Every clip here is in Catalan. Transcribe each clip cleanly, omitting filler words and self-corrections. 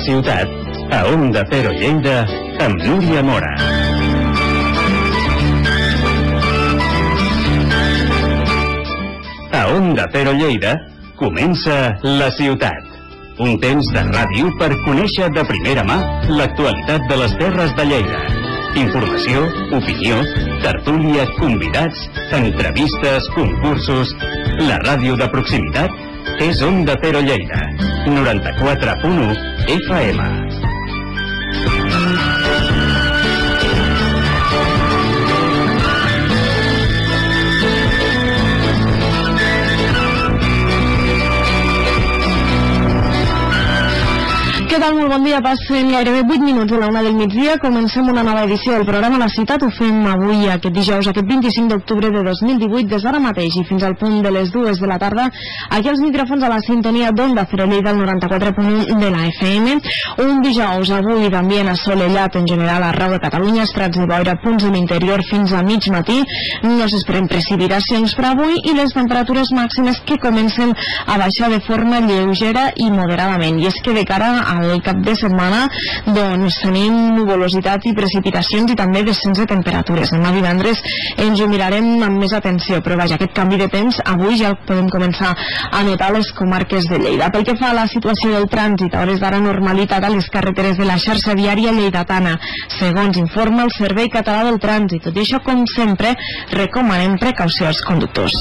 ciutat, a Onda Cero Lleida, amb Núria Mora. A Onda Cero Lleida comença La Ciutat. Un temps de ràdio per conèixer de primera mà l'actualitat de les terres de Lleida. Informació, opinió, tertúlia, convidats, entrevistes, concursos... La ràdio de proximitat és Onda Cero Lleida, 94.1 FM. Què tal? Molt bon dia. Passen gairebé 8 minuts de la 1 del migdia. Comencem una nova edició del programa La Ciutat. Ho fem avui, aquest dijous, aquest 25 d'octubre de 2018, des d'ara mateix i fins al punt de les 2 de la tarda, aquí als micròfons a la sintonia d'Onda Cero Lleida, al 94.1 de la FM. Un dijous avui d'ambient assolellat en general arreu de Catalunya, estrats de boira, punts de l'interior fins a mig matí. No s'esperen precipitacions per avui i les temperatures màximes que comencen a baixar de forma lleugera i moderadament. I és que de cara al cap de setmana doncs tenim nuvolositat i precipitacions i també descens de temperatures. Demà divendres ens ho mirarem amb més atenció, però vaja, aquest canvi de temps avui ja podem començar a notar les comarques de Lleida. Pel que fa a la situació del trànsit, a hores d'ara normalitat a les carreteres de la xarxa viària lleidatana, segons informa el Servei Català del Trànsit. Tot i això, com sempre, recomanem precaució als conductors.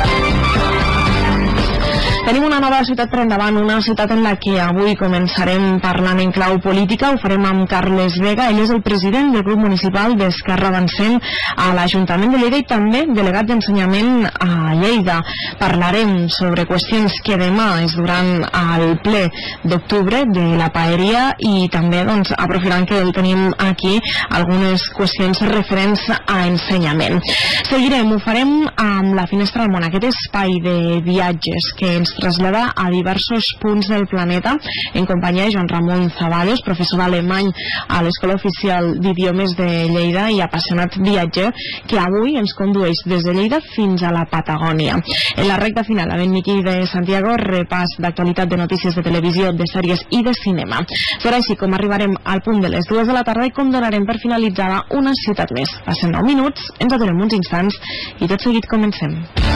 Tenim una nova ciutat per endavant, una ciutat en la que avui començarem parlant en clau política. Ho farem amb Carles Vega. Ell és el president del grup municipal d'Esquerra Avancem a l'Ajuntament de Lleida i també delegat d'ensenyament a Lleida. Parlarem sobre qüestions que demà es duran al ple d'octubre de la paeria i també, doncs, aprofitant que el tenim aquí, algunes qüestions referents a ensenyament. Seguirem, ho farem amb la Finestra al Món, aquest espai de viatges que ens traslladar a diversos punts del planeta en companyia de Joan Ramon Zaballos, professor d'alemany a l'Escola Oficial d'Idiomes de Lleida i apassionat viatger que avui ens condueix des de Lleida fins a la Patagònia. En la recta final, amb en Miqui de Santiago, repàs d'actualitat de notícies de televisió, de sèries i de cinema. Serà així com arribarem al punt de les 2 de la tarda i com donarem per finalitzada una ciutat més. Passen 9 minuts, ens aturem uns instants i tot seguit comencem.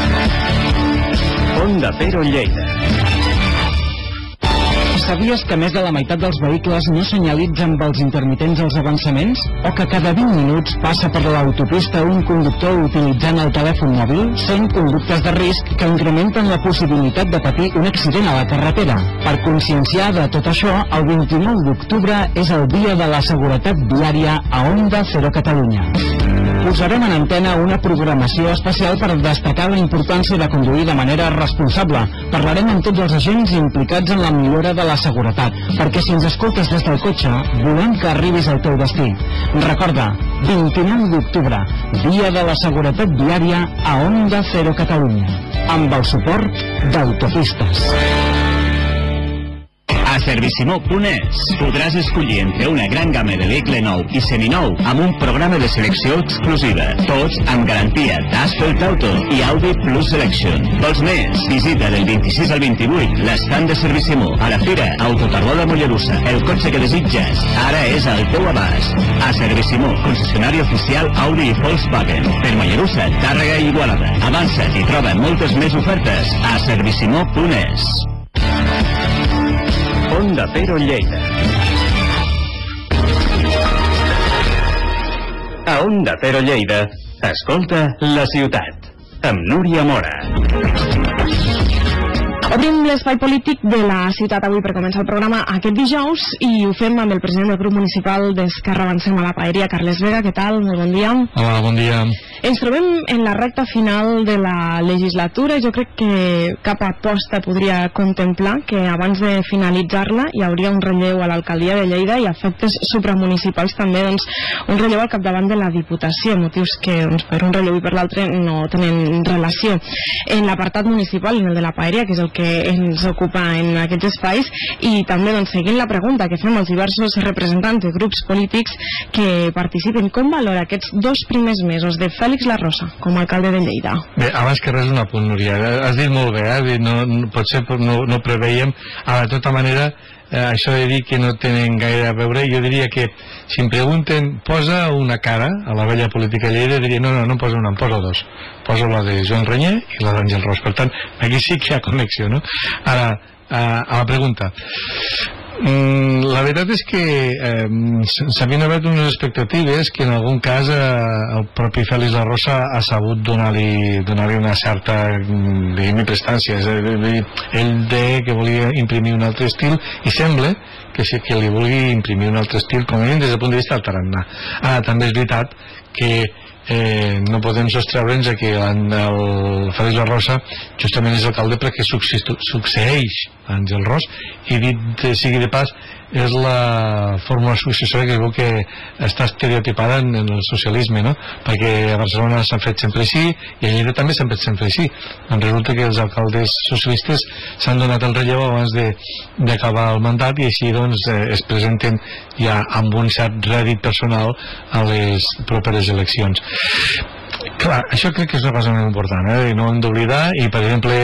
Onda Cero Lleida. Sabies que més de la meitat dels vehicles no senyalitzen amb els intermitents als avançaments? O que cada 20 minuts passa per l'autopista un conductor utilitzant el telèfon mòbil? Són conductes de risc que incrementen la possibilitat de patir un accident a la carretera. Per conscienciar de tot això, el 29 d'octubre és el Dia de la Seguretat Viària a Onda Cero Catalunya. Posarem en antena una programació especial per destacar la importància de conduir de manera responsable. Parlarem amb tots els agents implicats en la millora de la seguretat, perquè si ens escoltes des del cotxe, volem que arribis al teu destí. Recorda, 29 d'octubre, Dia de la Seguretat Viària a Onda Cero Catalunya, amb el suport d'Autopistes. A Servisimó.es podràs escollir entre una gran gamma de vehicle nou i seminou amb un programa de selecció exclusiva, tots amb garantia d'Asphalt Auto i Audi Plus Selection. Vols més? Visita del 26 al 28 l'estand de Servisimó a la Fira Autocarró de Mollerussa. El cotxe que desitges ara és al teu abast. A Servisimó, concessionari oficial Audi i Volkswagen. Per Mollerussa, Tàrrega i Igualada. Avança't i troba moltes més ofertes a Servisimó.es. Onda Cero Lleida. A Onda Cero Lleida, escolta La Ciutat, amb Núria Mora. Obrim l'espai polític de la ciutat avui per començar el programa aquest dijous i ho fem amb el president del grup municipal d'Esquerra Avancem a la Paeria, Carles Vega. Què tal? Molt bon dia. Hola, bon dia. Ens trobem en la recta final de la legislatura i jo crec que cap aposta podria contemplar que abans de finalitzar-la hi hauria un relleu a l'alcaldia de Lleida i efectes supramunicipals també, doncs, un relleu al capdavant de la Diputació, motius que doncs, per un relleu i per l'altre no tenen relació. En l'apartat municipal, en el de la Paeria, que és el que ens ocupa en aquests espais, i també doncs, seguint la pregunta que fem als diversos representants de grups polítics que participen, com valora aquests 2 primers mesos de Fèlix Larrosa com a alcalde de Lleida? Bé, abans que res un apunt, Núria, has dit molt bé, no, potser no preveiem. De tota manera, això de dir que no tenen gaire a veure, jo diria que si em pregunten, posa una cara a la vella política Lleida, diria no posa una, em posa dos, posa la de Joan Renyer i la d'Àngel Ros. Per tant, aquí sí que hi ha connexió, no? Ara, a la pregunta, la veritat és que s'havien obert unes expectatives que en algun cas el propi Félix La Rosa ha sabut donar-li una certa prestància. Ell deia que volia imprimir un altre estil i sembla que sí que li vulgui imprimir un altre estil, com a mínim des del punt de vista del tarannà. Ara, també és veritat que no podem sostreure'ns que el Félix La Rosa justament és alcalde perquè succeeix Àngel Ros, i dit sigui de pas és la fórmula successora que es veu que està estereotipada en el socialisme, no? Perquè a Barcelona s'han fet sempre així i a Lleida també s'han fet sempre així. Doncs resulta que els alcaldes socialistes s'han donat el relleu abans d'acabar el mandat i així doncs es presenten ja amb un cert rèdit personal a les properes eleccions. Clar, això crec que és una cosa molt important, no hem d'oblidar, i per exemple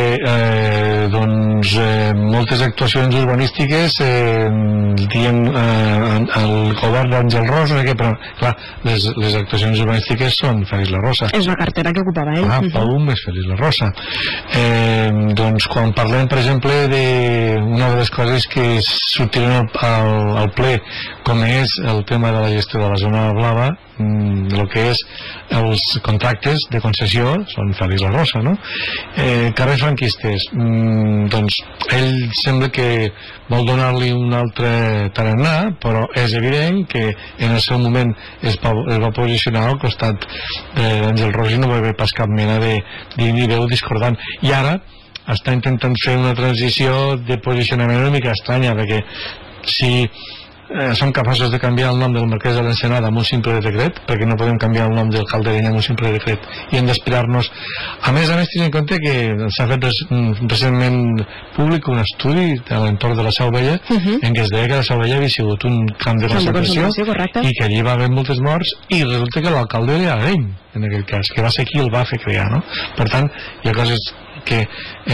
moltes actuacions urbanístiques diem el govern d'Àngel Ros, però clar, les actuacions urbanístiques són Félix La Rosa. És la cartera que ocupava ell. Paum és Félix La Rosa. Doncs quan parlem per exemple d'una de les coses que sortiran al ple, com és el tema de la gestió de la zona blava, el que és els contractes de concessió són Félix La Rosa, no? Carrers franquistes, doncs ell sembla que vol donar-li un altre tarannà, però és evident que en el seu moment es va posicionar al costat d'Àngel Ros i no va haver pas cap mena de ni veu discordant, i ara està intentant fer una transició de posicionament una mica estranya, perquè si som capaços de canviar el nom del marquès de l'Ensenada amb un simple decret, perquè no podem canviar el nom del Caldereny amb un simple decret, i hem d'esperar-nos. A més, tenint en compte que s'ha fet recentment públic un estudi a l'entorn de la Seu Vella, en què es deia que la Seu Vella havia sigut un camp de concentració i que allí va haver moltes morts, i resulta que l'alcalde era ell, en aquest cas, que va ser qui el va fer crear, no? Per tant, hi ha coses que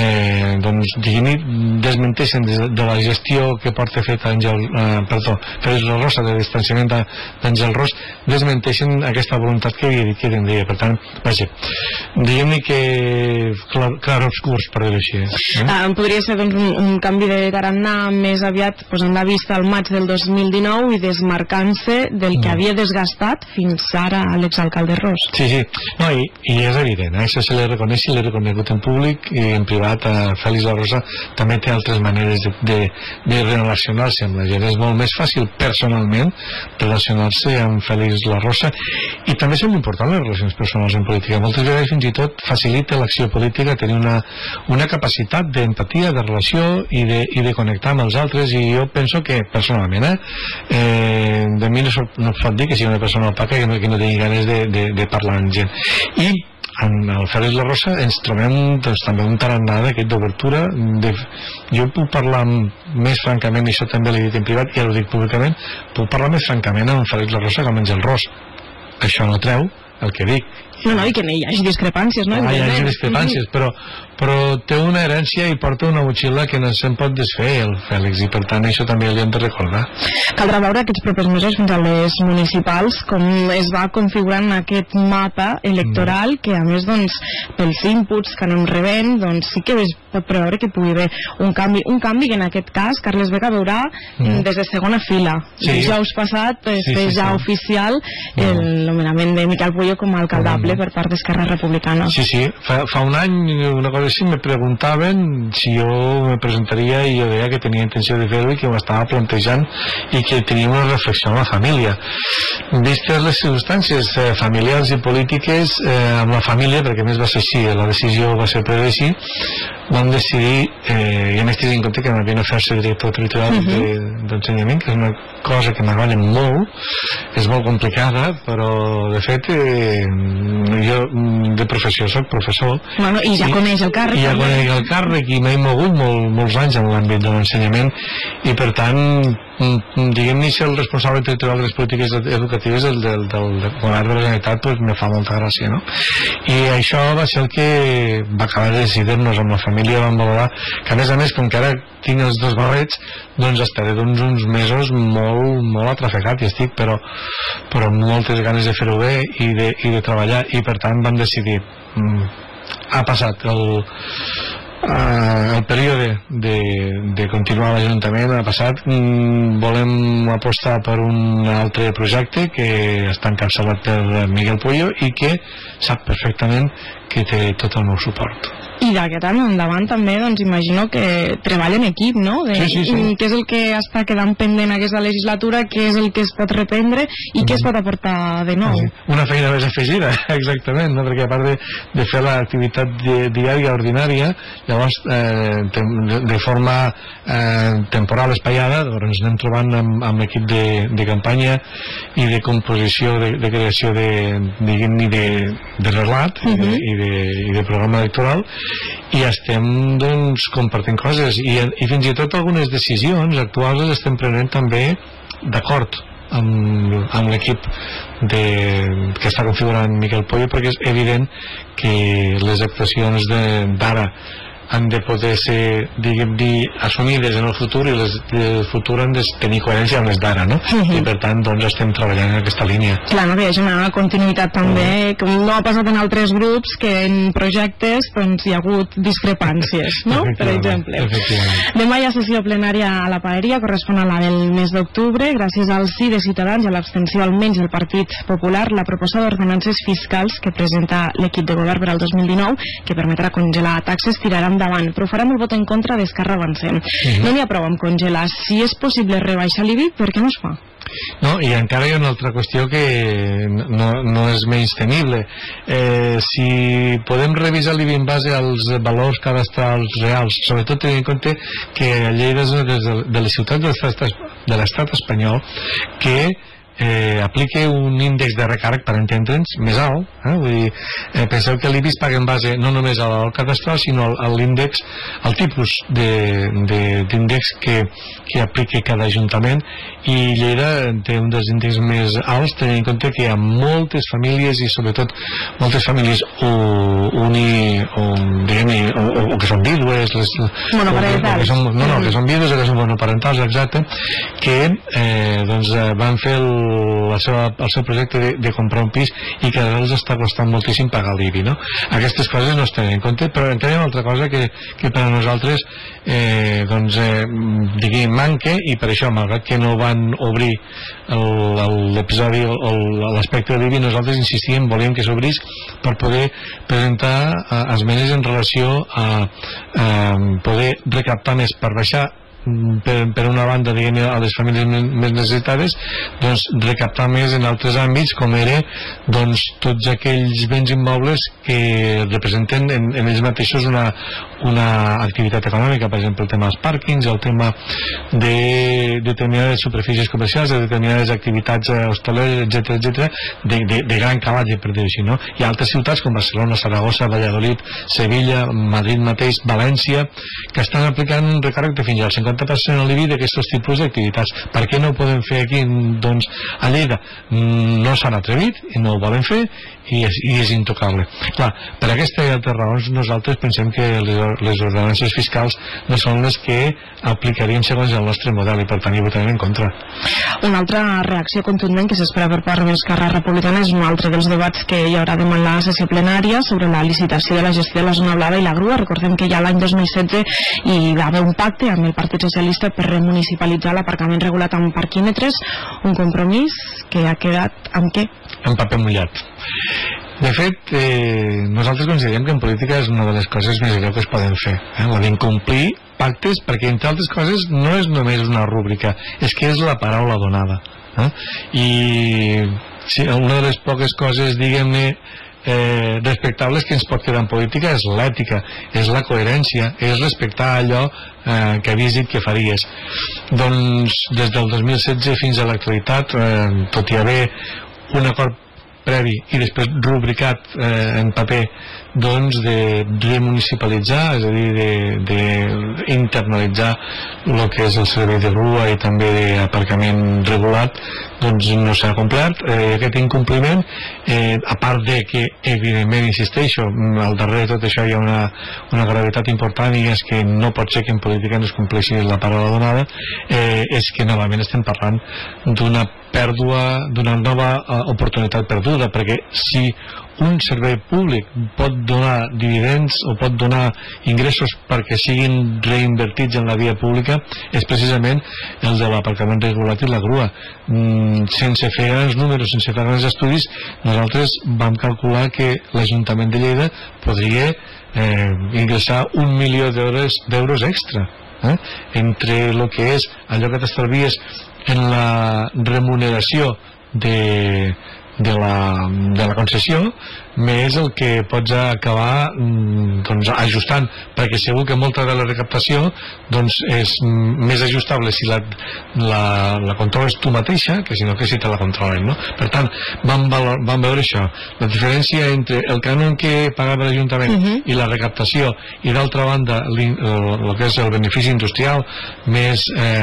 desmenteixen de la gestió que porta fet Félix La Rosa, de distanciament d'Àngel Ros, desmenteixen aquesta voluntat que havia dit que tindria. Per tant, vaja, diguem-ne que clarobscurs, per dir-ho així. Podria ser un canvi de tarannà més aviat posant la vista al maig del 2019 i desmarcant-se del que havia desgastat fins ara l'exalcalde Ros. Sí, no, i és evident, això se li reconeix i l'he reconegut en públic i en privat. Félix La Rosa també té altres maneres de relacionar-se amb la gent. És molt més fàcil personalment relacionar-se amb Félix La Rosa, i també són importants les relacions personals en política. Moltes vegades fins i tot facilita l'acció política tenir una capacitat d'empatia, de relació i de connectar amb els altres, i jo penso que personalment de mi no pot dir que sigui una persona opaca que no tingui ganes de parlar amb gent. I en el Félix La Rosa ens trobem també un tarannà d'aquest d'obertura. Jo puc parlar més francament, i això també l'he dit en privat i ara ho dic públicament, puc parlar més francament amb Félix La Rosa que amb Àngel Ros. Això no treu el que dic. No, i que hi hagi discrepàncies, no? Hi hagi discrepàncies, però té una herència i porta una motxilla que no se'n pot desfer, el Fèlix, i per tant això també li hem de recordar. Caldrà veure aquests propers mesos fins a les municipals com es va configurant aquest mapa electoral, que a més, doncs, pels inputs que anem rebent, doncs sí que es pot preveure que pugui haver un canvi que en aquest cas Carles Vega veurà des de segona fila. Dijous passat es feia ja oficial el nomenament de Miquel Puello com a alcaldable per part d'Esquerra Republicana. Sí, fa un any una cosa així me preguntaven si jo me presentaria i jo deia que tenia intenció de fer-ho i que m'estava plantejant i que tenia una reflexió amb la família. Vistes les circumstàncies familiars i polítiques amb la família, perquè a més va ser així, la decisió va ser presa així, vam decidir, i a més tenint en compte que m'havien de fer-se director territorial d'ensenyament, que és una cosa que m'agrada molt, és molt complicada, però de fet jo de professió soc professor. Bueno, i ja coneix el càrrec. I ja coneix el càrrec i m'he mogut molts anys en l'àmbit de l'ensenyament, i per tant diguem-ne, ser el responsable territorial de les polítiques educatives del govern de la Generalitat, doncs me fa molta gràcia, no? I això va ser el que va acabar de decidir-nos amb la família família van valorar que, a més, com que ara tinc els dos barrets, doncs estaré uns mesos molt atrafegat i estic, però amb moltes ganes de fer-ho bé i de treballar, i per tant vam decidir, ha passat el període de continuar a l'Ajuntament, ha passat, volem apostar per un altre projecte que està encapçalat per Miguel Puello i que sap perfectament que té tot el meu suport. I d'aquest any endavant també, doncs imagino que treballa en equip, no? Sí. Què és el que està quedant pendent aquesta legislatura, què és el que es pot reprendre i què es pot aportar de nou? Una feina més afegida, exactament, no? Perquè a part de fer l'activitat diària ordinària, llavors de forma temporal espaiada, ens anem trobant amb l'equip de campanya i de composició, de creació de relat i de programa electoral, i estem doncs compartint coses i fins i tot algunes decisions actuals les estem prenent també d'acord amb l'equip que està configurant Miquel Puello, perquè és evident que les actuacions d'ara han de poder ser, diguem-ne, assumides en el futur, i les del futur han de tenir coherència amb les d'ara, no? I per tant, doncs, estem treballant en aquesta línia. Clar, no, que hi hagi una continuïtat també, com no ha passat en altres grups, que en projectes doncs hi ha hagut discrepàncies, no? Per exemple. Demà hi ha sessió plenària a la Paeria, correspon a la del mes d'octubre. Gràcies al sí de Ciutadans i a l'abstenció almenys del Partit Popular, la proposta d'ordenances fiscals que presenta l'equip de govern per al 2019, que permetrà congelar taxes, tirarà endavant, però farem el vot en contra d'Esquerra Avancem. No n'hi ha prou amb congelar. Si és possible rebaixar l'IBI, per què no es fa? No, i encara hi ha una altra qüestió que no és menys temible. Si podem revisar l'IBI en base als valors cadastrals reals, sobretot tenint en compte que a Lleida és una de les ciutats de l'estat espanyol que aplica un índex de recàrrec, per entendre'ns, més alt. Vull dir, penseu que l'IBI es paga en base no només a l'alt cadastral, sinó a l'índex, al tipus d'índex que aplica cada ajuntament, i Lleida té un dels índexs més alts, tenint en compte que hi ha moltes famílies, i sobretot moltes famílies o que són vídues, monoparentals, que són vídues o que són monoparentals, exacte, que van fer el seu projecte de comprar un pis i que ara els està costant moltíssim pagar l'IBI, no? Aquestes coses no es tenen en compte, però en tenim altra cosa que per a nosaltres manca, i per això, malgrat que no van obrir l'episodi o l'aspecte de l'IBI, nosaltres insistíem, volíem que s'obrís per poder presentar esmenes en relació a poder recaptar més per baixar per una banda, diguem, a les famílies més necessitades, doncs recaptar més en altres àmbits, com era doncs tots aquells béns immobles que representen en ells mateixos una activitat econòmica, per exemple el tema dels pàrquings, el tema de determinades superfícies comercials, de determinades activitats hostaleres, etc, de gran calatge, per dir-ho així, no? Hi ha altres ciutats com Barcelona, Saragossa, Valladolid, Sevilla, Madrid mateix, València, que estan aplicant un recàrrec de fins al 50% a l'IBI d'aquests tipus d'activitats. Per què no ho podem fer aquí? Doncs a Lleida no s'han atrevit i no ho volen fer, i és intocable. Clar, per aquesta i altres raons nosaltres pensem que les ordenances fiscals no són les que aplicaríem segons el nostre model, i per tant hi votarem en contra. Una altra reacció contundent que s'espera per part d'Esquerra Republicana és un altre dels debats que hi haurà demà en la sessió plenària sobre la licitació de la gestió de la zona blava i la grua. Recordem que ja l'any 2016 hi va haver un pacte amb el Partit Socialista per remunicipalitzar l'aparcament regulat amb parquímetres, un compromís que ha quedat amb què? En paper mullat. De fet, nosaltres considerem que en política és una de les coses més greus que es poden fer, la d'incomplir pactes, perquè entre altres coses no és només una rúbrica, és que és la paraula donada. I una de les poques coses, diguem-ne, respectables que ens pot quedar en política és l'ètica, és la coherència, és respectar allò que havies dit que faries. Doncs des del 2016 fins a l'actualitat, tot i haver un acord previ i després rubricat en paper, doncs de remunicipalitzar, és a dir, internalitzar el que és el servei de grua i també d'aparcament regulat, doncs no s'ha complert. Aquest incompliment, a part de que evidentment, insisteixo, al darrere de tot això hi ha una gravetat important, i és que no pot ser que en política no es compleixi la paraula donada, és que novament estem parlant d'una pèrdua, d'una nova oportunitat perduda, perquè si un servei públic pot donar dividends o pot donar ingressos perquè siguin reinvertits en la via pública, és precisament el de l'aparcament regulat i la grua. Sense fer grans números, sense fer grans estudis, nosaltres vam calcular que l'Ajuntament de Lleida podria ingressar 1 milió d'euros extra, entre el que és allò que t'estalvies en la remuneració de la concessió, més el que pots acabar ajustant, perquè segur que molta de la recaptació és més ajustable si la controles tu mateixa que sinó que si te la controlen, no? Per tant, vam veure això, la diferència entre el cànon que pagava l'Ajuntament i la recaptació, i d'altra banda el que és el benefici industrial més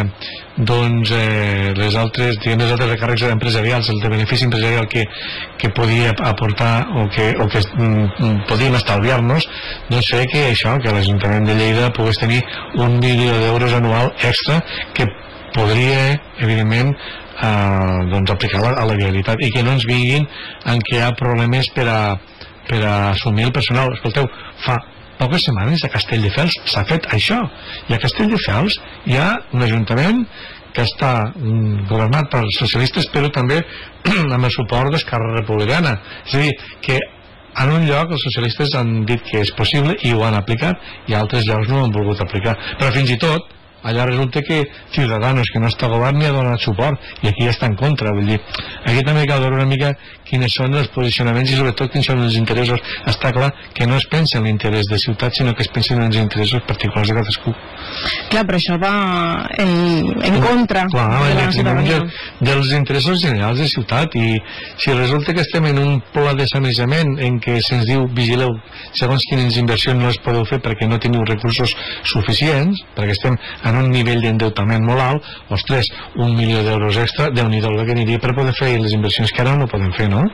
les altres recàrrecs empresarials, el de benefici empresarial que podia aportar o que podíem estalviar-nos, doncs fer que això, que l'Ajuntament de Lleida pogués tenir 1 milió d'euros anual extra que podria, evidentment, aplicar a la realitat, i que no ens vinguin en què hi ha problemes per a assumir el personal. Escolteu, fa poques setmanes a Castelldefels s'ha fet això, i a Castelldefels hi ha un ajuntament que està governat per socialistes, però també amb el suport d'Esquerra Republicana. És a dir, que en un lloc els socialistes han dit que és possible i ho han aplicat, i a altres llocs no ho han volgut aplicar. Però fins i tot allà resulta que Ciudadanos, que no està al govern, ni ha donat suport, i aquí ja està en contra. Vull dir, aquí també cal veure una mica quins són els posicionaments i sobretot quins són els interessos. Està clar que no es pensa en l'interès de ciutat, sinó que es pensa en els interessos particulars de cadascú. Clar, però això va en contra de la ciutadania, dels interessos generals de ciutat. I si resulta que estem en un pla de sanejament en què se'ns diu, vigileu, segons quines inversions no les podeu fer perquè no teniu recursos suficients, perquè estem en un nivell d'endeutament molt alt, ostres, 1 milió d'euros extra, Déu-n'hi-do el que aniria per poder fer les inversions que ara no podem fer, no?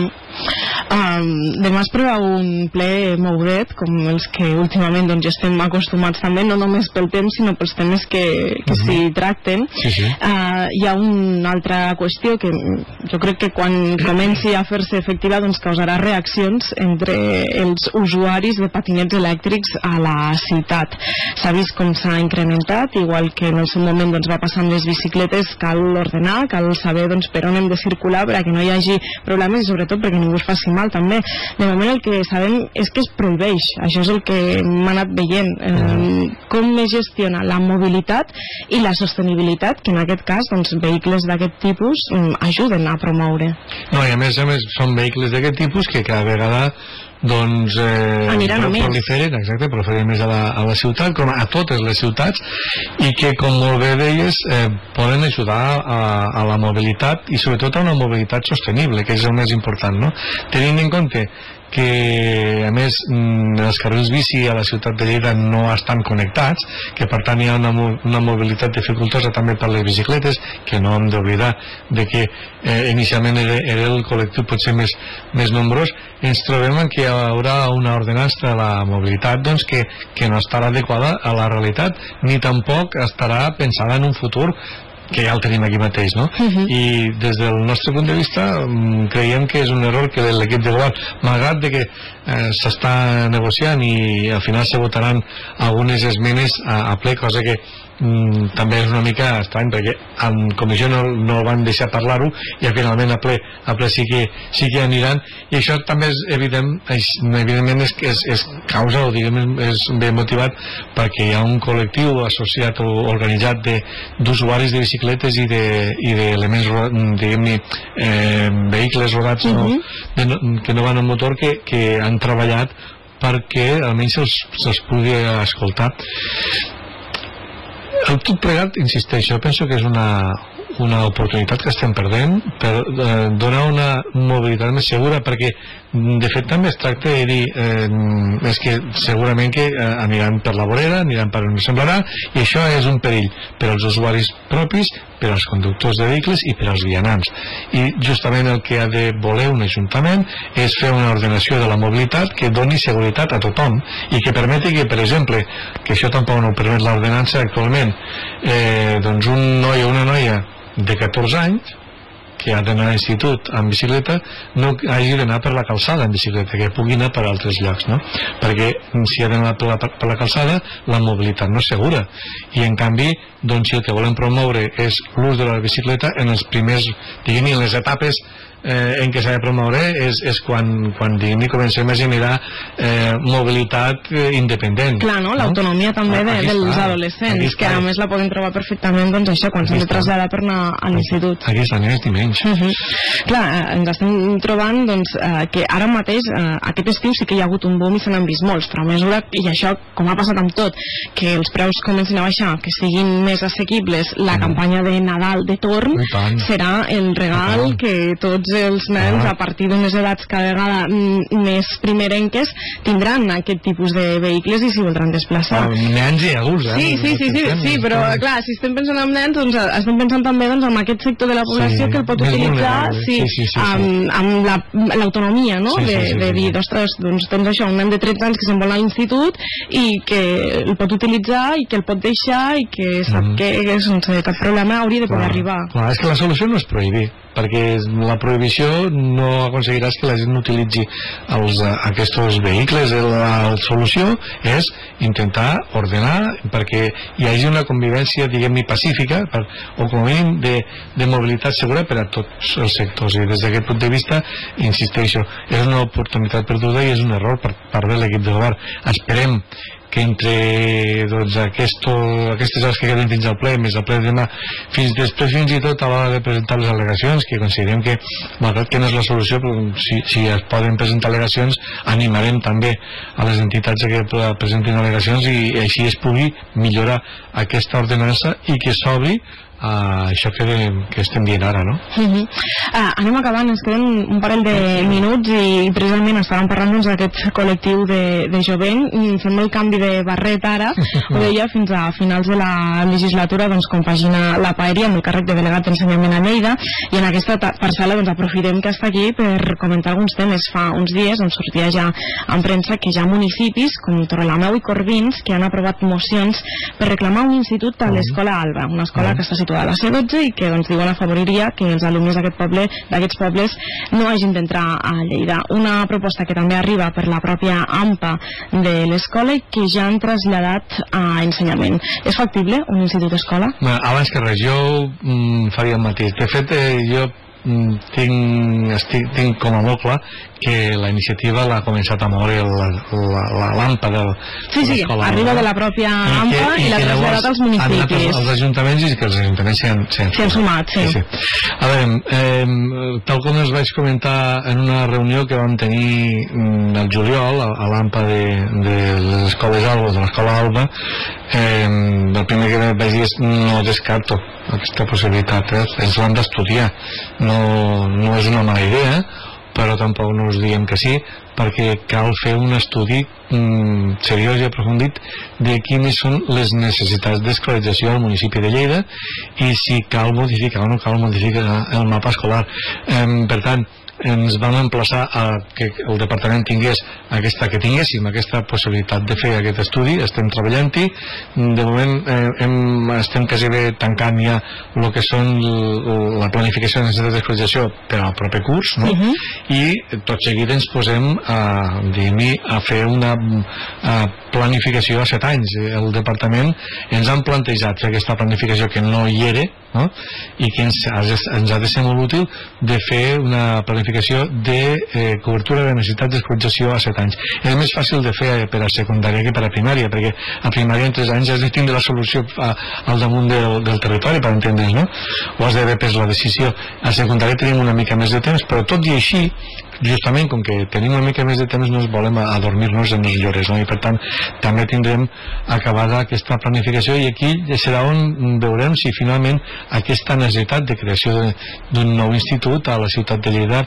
Demà es preveu un ple mogudet, com els que últimament ja estem acostumats també, no només pel temps sinó pels temes que s'hi tracten. Hi ha una altra qüestió que jo crec que quan comenci a fer-se efectiva causarà reaccions entre els usuaris de patinets elèctrics a la ciutat. S'ha vist com s'ha incrementat, igual que en el seu moment va passar amb les bicicletes. Cal ordenar, cal saber per on hem de circular perquè no hi hagi problemes i sobretot perquè ningú es faci mal també. De moment el que sabem és que es prohibeix, això és el que hem anat veient. Com es gestiona la mobilitat i la sostenibilitat, que en aquest cas vehicles d'aquest tipus ajuden a promoure. No, i a més són vehicles d'aquest tipus que cada vegada proliferen, exacte, proliferen més a la ciutat, com a totes les ciutats, i que, com molt bé deies, poden ajudar a la mobilitat i sobretot a una mobilitat sostenible, que és el més important, no? Tenint en compte que a més els carrils bici a la ciutat de Lleida no estan connectats, que per tant hi ha una mobilitat dificultosa també per les bicicletes, que no hem d'oblidar de que inicialment era el col·lectiu potser més nombrós. Ens trobem que hi haurà una ordenança de la mobilitat que no estarà adequada a la realitat, ni tampoc estarà pensada en un futur que ja el tenim aquí mateix, no? I des del nostre punt de vista creiem que és un error que l'equip de govern, malgrat que s'està negociant i al final se votaran algunes esmenes a ple, cosa que també és una mica estrany perquè en comissió no van deixar parlar-ho i finalment a ple sí que aniran, i això també és evidentment és causa o diguem és ben motivat perquè hi ha un col·lectiu associat o organitzat d'usuaris de bicicletes i d'elements diguem-ne vehicles rodats que no van en motor que han treballat perquè almenys se'ls pugui escoltar. El tot plegat, insisteixo, penso que és una oportunitat que estem perdent per donar una mobilitat més segura, perquè de fet també es tracta de dir és que segurament que aniran per la vorera, aniran per on semblarà, i això és un perill per als usuaris propis, per als conductors de vehicles i per als vianants. I justament el que ha de voler un ajuntament és fer una ordenació de la mobilitat que doni seguretat a tothom i que permeti que, per exemple, que això tampoc no ho permet l'ordenança actualment, doncs un noi o una noia de 14 anys que ha d'anar a l'institut amb bicicleta no hagi d'anar per la calçada en bicicleta, que pugui anar per altres llocs, no? Perquè si ha d'anar per la calçada la mobilitat no és segura, i en canvi doncs si el que volem promoure és l'ús de la bicicleta en els primers, diguem-ne, en les etapes en què s'ha de promoure és quan diguem-ne comencem a generar mobilitat independent. Clar, no? L'autonomia també dels adolescents, que a més la poden trobar perfectament doncs això, quan s'han de traslladar per anar a l'institut. Aquí estan els menys. Clar, ens estem trobant doncs, que ara mateix aquest estiu sí que hi ha hagut un boom i se n'han vist molts, però a mesura, i això com ha passat amb tot, que els preus comencin a baixar, que siguin més assequibles, la campanya de Nadal de torn serà el regal que tots els nens a partir d'unes edats cada vegada més primerenques tindran aquest tipus de vehicles i s'hi voldran desplaçar. Nens i adults, Sí, però clar, si estem pensant en nens, doncs estem pensant també en aquest sector de la població que el pot utilitzar amb l'autonomia, no? De dir, ostres, doncs tens això, un nen de 13 anys que se'n vol a l'institut i que el pot utilitzar i que el pot deixar i que sap que sense cap problema hauria de poder arribar. Clar, és que la solució no és prohibir, perquè la prohibició no aconseguiràs que la gent utilitzi aquests vehicles. La solució és intentar ordenar perquè hi hagi una convivència, diguem-ne, pacífica o com a mínim de mobilitat segura per a tots els sectors, i des d'aquest punt de vista insisteixo, és una oportunitat perduda i és un error per part de l'equip de govern. Esperem que entre doncs, aquestes hores que queden fins al ple, més al ple de demà, fins i tot a l'hora de presentar les al·legacions, que considerem que, malgrat que no és la solució, però si es poden presentar al·legacions, animarem també a les entitats que presentin al·legacions i així es pugui millorar aquesta ordenança i que s'obri això que estem dient ara, no? Anem acabant, ens queden un parell de minuts i precisament estàvem parlant d'aquest col·lectiu de jovent. Sembla el canvi de barret ara, ho deia, fins a finals de la legislatura compagina la Paeri amb el càrrec de delegat d'ensenyament a Lleida, i en aquesta parcel·la aprofitem que està aquí per comentar alguns temes. Fa uns dies sortia ja en premsa que hi ha municipis com Torrelameu i Corbins que han aprovat mocions per reclamar un institut a l'Escola Alba, una escola que està situada a la C12 i que diuen afavoriria que els alumnes d'aquests pobles no hagin d'entrar a Lleida. Una proposta que també arriba per la pròpia AMPA de l'escola i que ja han traslladat a ensenyament. És factible un institut d'escola? Abans que res, jo faria el mateix. De fet, jo tinc com a molt clar que la iniciativa l'ha començat a moure l'AMPA de l'escola. Sí, arriba de la pròpia AMPA i l'ha traslladat als municipis. Els ajuntaments, i que els ajuntaments s'hi han sumat. A veure, tal com els vaig comentar en una reunió que vam tenir el juliol a l'AMPA de les escoles Alba, de l'escola Alba, el primer que vaig dir és no descarto aquesta possibilitat, ells l'han d'estudiar, no és una mala idea, però tampoc no us diem que sí, perquè cal fer un estudi seriós i aprofundit de quines són les necessitats d'escolarització al municipi de Lleida i si cal modificar o no cal modificar el mapa escolar. Per tant, ens vam emplaçar a que el departament tinguéssim aquesta possibilitat de fer aquest estudi. Estem treballant-hi, de moment estem quasi bé tancant ja el que són la planificació de necessitats d'escolarització per al proper curs, no? I tot seguit ens posem a fer una planificació a 7 anys. El departament ens han plantejat fer aquesta planificació que no hi era, no? I que ens ha de ser molt útil de fer una planificació de cobertura de necessitats d'escolarització a 7 anys. És més fàcil de fer per a secundària que per a primària, perquè a primària en 3 anys has de tindre la solució al damunt del territori, per entendre's, no? O has de haver pres la decisió. A secundària tenim una mica més de temps, però tot i així justament com que tenim una mica més de temps no ens volem adormir-nos en les llores, no? I per tant també tindrem acabada aquesta planificació i aquí serà on veurem si finalment aquesta necessitat de creació d'un nou institut a la ciutat de Lleida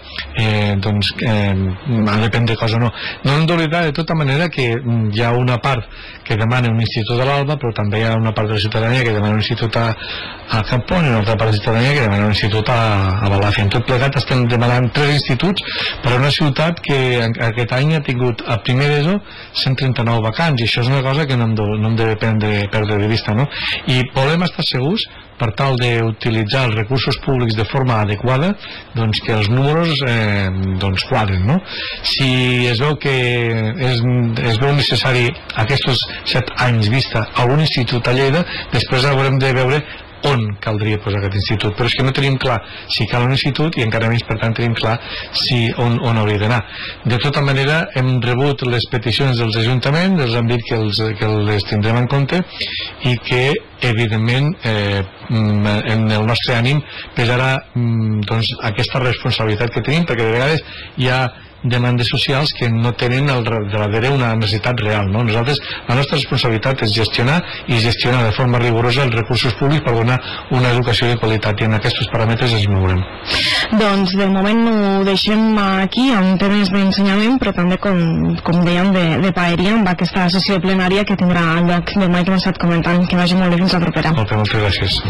ha de prendre cosa o no. No hem d'oblidar de tota manera que hi ha una part que demana un institut a l'Alba, però també hi ha una part de la ciutadania que demana un institut a Campón i una altra part de la ciutadania que demana un institut a Balàfia. En tot plegat estem demanant 3 instituts per a una ciutat que aquest any ha tingut a primer d'ESO 139 vacants, i això és una cosa que no hem de perdre de vista, no? I volem estar segurs, per tal d'utilitzar els recursos públics de forma adequada, doncs que els números quadren, no? Si es veu que es veu necessari aquests 7 anys vista a un institut a Lleida, després haurem de veure on caldria posar aquest institut, però és que no tenim clar si cal un institut i encara menys per tant tenim clar on hauria d'anar. De tota manera hem rebut les peticions dels ajuntaments, els han dit que les tindrem en compte i que evidentment en el nostre ànim pesarà aquesta responsabilitat que tenim, perquè de vegades hi ha demandes socials que no tenen darrere una necessitat real, no? Nosaltres, la nostra responsabilitat és gestionar de forma rigorosa els recursos públics per donar una educació de qualitat, i en aquests paràmetres ens mourem. Doncs de moment ho deixem aquí en temes d'ensenyament, però també com dèiem de paeria amb aquesta sessió plenària que tindrà lloc demà i que hem estat comentant. Que vagi molt bé, fins la propera. Moltes gràcies.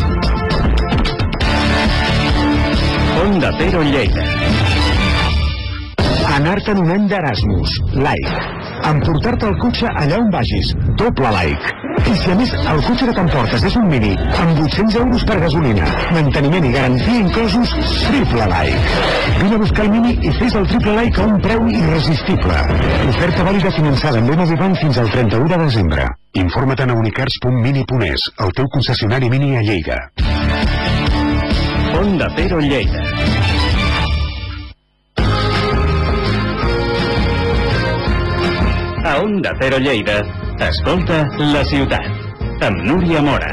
Onda Cero Lleida. Anar-te'n un any d'Erasmus, like. Emportar-te el cotxe allà on vagis, doble like. I si a més el cotxe que t'emportes és un Mini, amb 800 euros per gasolina, manteniment i garantia inclosos, triple like. Vine a buscar el Mini i fes el triple like a un preu irresistible. Oferta vàlida finançada amb BMW Bank fins al 31 de desembre. Informa't a unicars.mini.es, el teu concessionari Mini a Lleida. Onda Cero Lleida. A Onda Cero Lleida, escolta la ciutat, amb Núria Mora.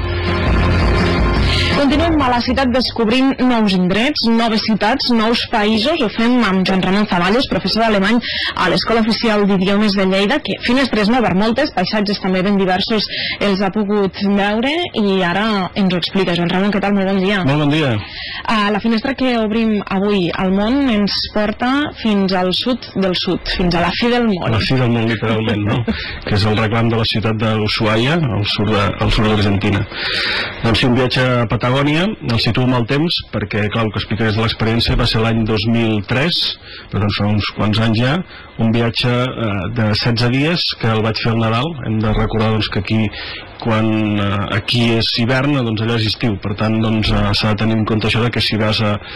Continuem a la ciutat descobrint nous indrets, noves ciutats, nous països. Ho fem amb Joan Ramon Zaballos, professor d'alemany a l'Escola Oficial d'Idiomes de Lleida, que finestres no per moltes, paisatges també ben diversos els ha pogut veure i ara ens ho explica. Joan Ramon, què tal? Molt bon dia. Molt bon dia. La finestra que obrim avui al món ens porta fins al sud del sud, fins a la fi del món. A la fi del món, literalment, no? Que és el reclam de la ciutat d'Ushuaia, al sud d'Argentina. Doncs sí, un viatge a Patagònia, el situo amb el temps, perquè, clar, el que explicaré de l'experiència va ser l'any 2003, per tant fa uns quants anys ja, un viatge de 16 dies que el vaig fer al Nadal. Hem de recordar doncs, que aquí, quan aquí és hivern, doncs allà és estiu, per tant doncs, s'ha de tenir en compte això de que si vas a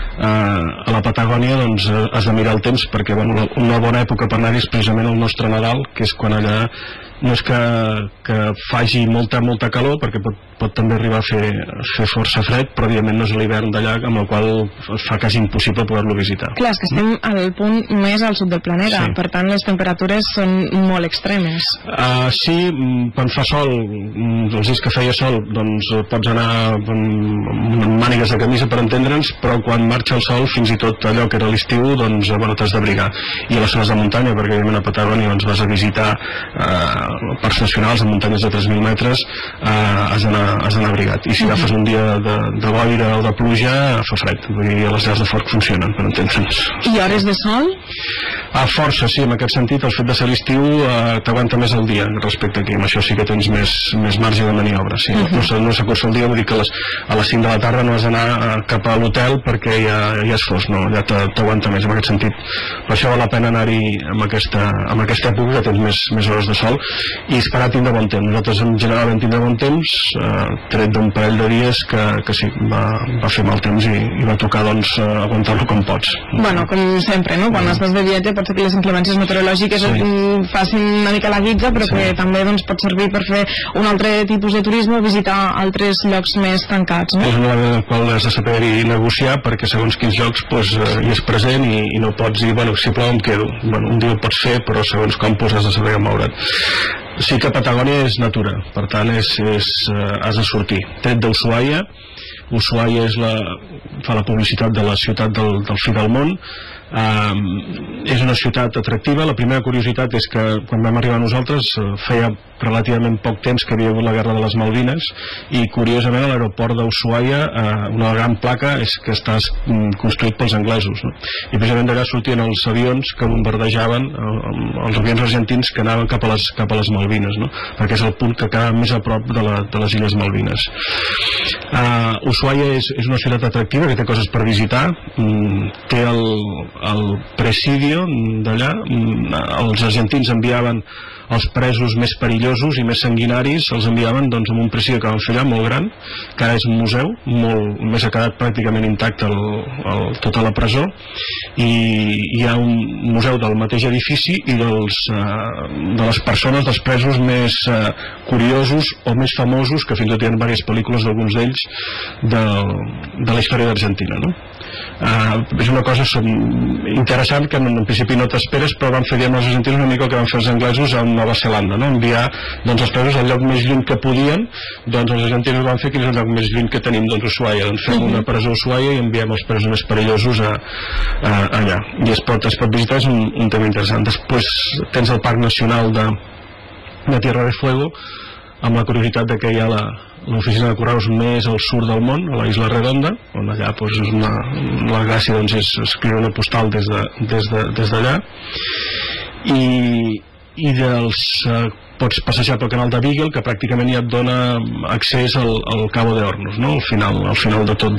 la Patagònia doncs has de mirar el temps, perquè bueno, una bona època per anar-hi és precisament el nostre Nadal, que és quan allà no és que faci molta calor, perquè pot també arribar a fer força fred, però evidentment no és l'hivern d'allà, amb el qual fa quasi impossible poder-lo visitar. Clar, és que estem al punt més al sud del planeta, sí. Per tant les temperatures són molt extremes. Sí, quan fa sol, els dies que feia sol, doncs pots anar amb mànigues de camisa per entendre'ns, però quan marxa el sol, fins i tot allò que era l'estiu, doncs bueno, t'has d'abrigar. I a les zones de muntanya, perquè evidentment a Patagònia doncs, vas a visitar parcs nacionals en muntanyes de 3.000 metres, has d'anar abrigat. I si agafes un dia de boira o de pluja, fa fred. Vull dir, les llars de foc funcionen, per entendre'ns. I hores de sol? Força, sí, en aquest sentit, el fet de ser l'estiu t'aguanta més el dia respecte aquí. Amb això sí que tens més marge de maniobra. Sí. No s'acosta el dia, vull dir que a les 5 de la tarda no has d'anar cap a l'hotel perquè ja és fos, no, ja t'aguanta més en aquest sentit. Per això val la pena anar-hi en aquesta època que tens més hores de sol i esperar tindre bon temps. Nosaltres en general vam tindre bon temps, tret d'un parell de dies que sí, va fer mal temps i va tocar doncs aguantar-lo com pots. Bueno, com sempre, no? Quan estàs de viatge pot ser que les inclemències meteorològiques facin una mica la guitza, però que també doncs, pot servir per fer un altre tipus de turisme o visitar altres llocs més tancats, no? És una manera en la qual has de saber-hi negociar, perquè segons quins llocs hi és present i no pots dir, bueno, si plou em quedo. Bueno, un dia ho pots fer, però segons com has de saber moure't. Sí que Patagònia és natura, per tant has de sortir. Tret d'Ushuaia, Ushuaia fa la publicitat de la ciutat del fi del món. És una ciutat atractiva. La primera curiositat és que quan vam arribar nosaltres feia relativament poc temps que havia hagut la guerra de les Malvines, i curiosament a l'aeroport d'Ushuaia una gran placa és que està construït pels anglesos, no? I precisament d'allà sortien els avions que bombardejaven, els avions argentins que anaven cap a les Malvines, no? Perquè és el punt que queda més a prop de les Illes Malvines. Ushuaia és una ciutat atractiva que té coses per visitar. Té el presidio d'allà. Els argentins enviaven els presos més perillosos i més sanguinaris, els enviaven doncs amb un presidio que van fer allà molt gran, que ara és un museu, més ha quedat pràcticament intacte tota la presó, i hi ha un museu del mateix edifici i de les persones, dels presos més curiosos o més famosos, que fins i tot hi ha diverses pel·lícules d'alguns d'ells de la història d'Argentina, no? És una cosa interessant que en principi no t'esperes, però van fer dir als argentins una mica el que van fer els anglesos a Nova Zelanda, no? Enviar els presos al lloc més lluny que podien. Doncs els argentins van fer, quin és el lloc més lluny que tenim? Doncs Ushuaia, doncs fem una presó a Ushuaia i enviem els presos més perillosos allà, i es pot visitar. És un tema interessant. Després tens el Parc Nacional de Tierra de Fuego, amb la curiositat que hi ha l'oficina de correus més al sud del món, a la Isla Redonda, on allà la gràcia és escriure una postal des d'allà, i pots passejar pel canal de Beagle, que pràcticament ja et dona accés al Cabo de Hornos, no? Al final de tot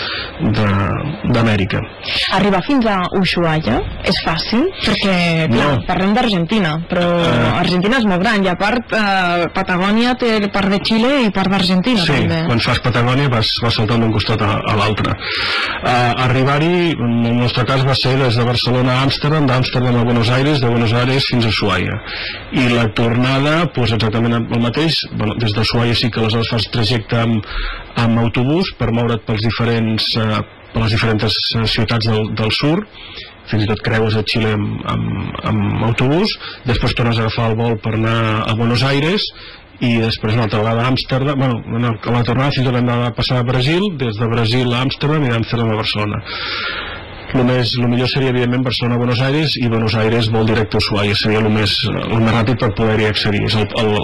d'Amèrica. Arribar fins a Ushuaia és fàcil? Perquè, clar, parlem d'Argentina, però Argentina és molt gran, i a part Patagònia té part de Xile i part d'Argentina. Sí, també. Quan fas Patagònia vas saltant d'un costat a l'altre. Arribar-hi, en el nostre cas, va ser des de Barcelona a Amsterdam, d'Amsterdam a Buenos Aires, de Buenos Aires fins a Ushuaia. I la tornada, doncs exactament el mateix. Des de Ushuaia sí que aleshores fas trajecte amb autobús per moure't per les diferents ciutats del sur, fins i tot creues a Xile amb autobús. Després tornes a agafar el vol per anar a Buenos Aires, i després una altra vegada a Amsterdam. A la tornada fins i tot hem de passar a Brasil, des de Brasil a Amsterdam i d'Amsterdam a Barcelona. El millor seria, evidentment, Barcelona a Buenos Aires, i Buenos Aires vol directe a Ushuaia. Seria el més ràpid per poder-hi accedir. És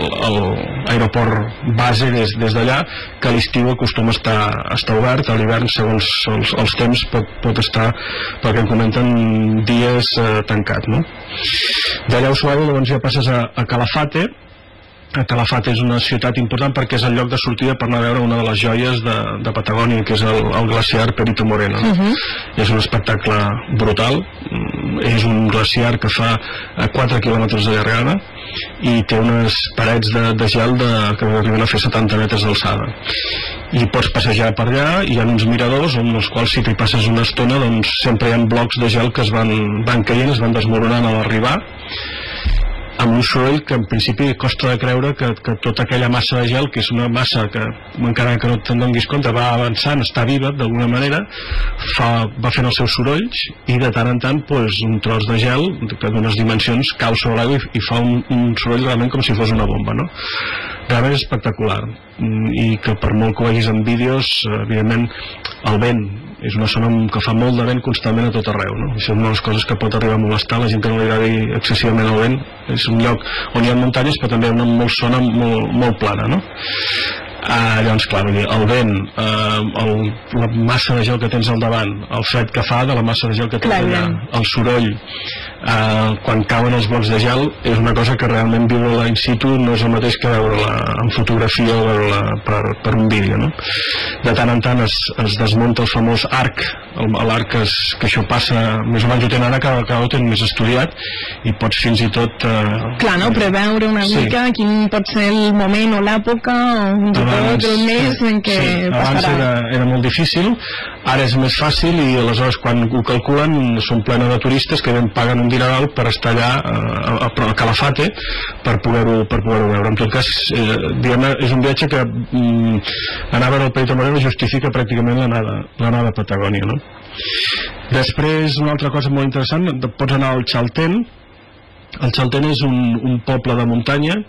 l'aeroport base des d'allà, que a l'estiu acostuma a estar obert. A l'hivern, segons els temps, pot estar, pel que em comenten, dies tancat, no? D'allà a Ushuaia llavors ja passes a Calafate. Calafate és una ciutat important perquè és el lloc de sortida per anar a veure una de les joies de Patagònia, que és el glaciar Perito Moreno. És un espectacle brutal. És un glaciar que fa 4 quilòmetres de llargada i té unes parets de gel que arriben a fer 70 metres d'alçada. I pots passejar per allà, i hi ha uns miradors en els quals, si t'hi passes una estona, doncs sempre hi ha blocs de gel que es van caient, es van desmoronant a l'arribar, amb un soroll que en principi costa de creure que tota aquella massa de gel, que és una massa que, encara que no te'n donis compte, va avançant, està viva d'alguna manera, va fent els seus sorolls, i de tant en tant un tros de gel que d'unes dimensions cau sobre l'aigua i fa un soroll realment com si fos una bomba, no? Realment és espectacular, i que per molt que ho vegis en vídeos, evidentment el vent és una zona que fa molt de vent constantment a tot arreu, no? Això és una de les coses que pot arribar a molestar la gent que no li agradi excessivament el vent. És un lloc on hi ha muntanyes, però també una zona molt plana, no? Llavors, clar, el vent, la massa de gel que tens al davant, el fred que fa de la massa de gel que tens allà, el soroll, quan cauen els blocs de gel, és una cosa que realment viure-la in situ no és el mateix que veure-la en fotografia o veure-la per un vídeo, no? De tant en tant es desmunta el famós arc, l'arc que això passa, més o menys ho tenen ara, cada ho tenen més estudiat, i pots fins i tot... Clar, no? Preveure una mica quin pot ser el moment o l'època o tot el mes en què passarà. Abans era molt difícil, ara és més fàcil, i aleshores quan ho calculen són plena de turistes que paguen un dineral per estar allà a Calafate per poder-ho veure. En tot cas, és un viatge que anar a veure el Perito Moreno justifica pràcticament l'anada a Patagònia, no? Després, una altra cosa molt interessant, pots anar al Chaltén. El Chaltén és un poble de muntanya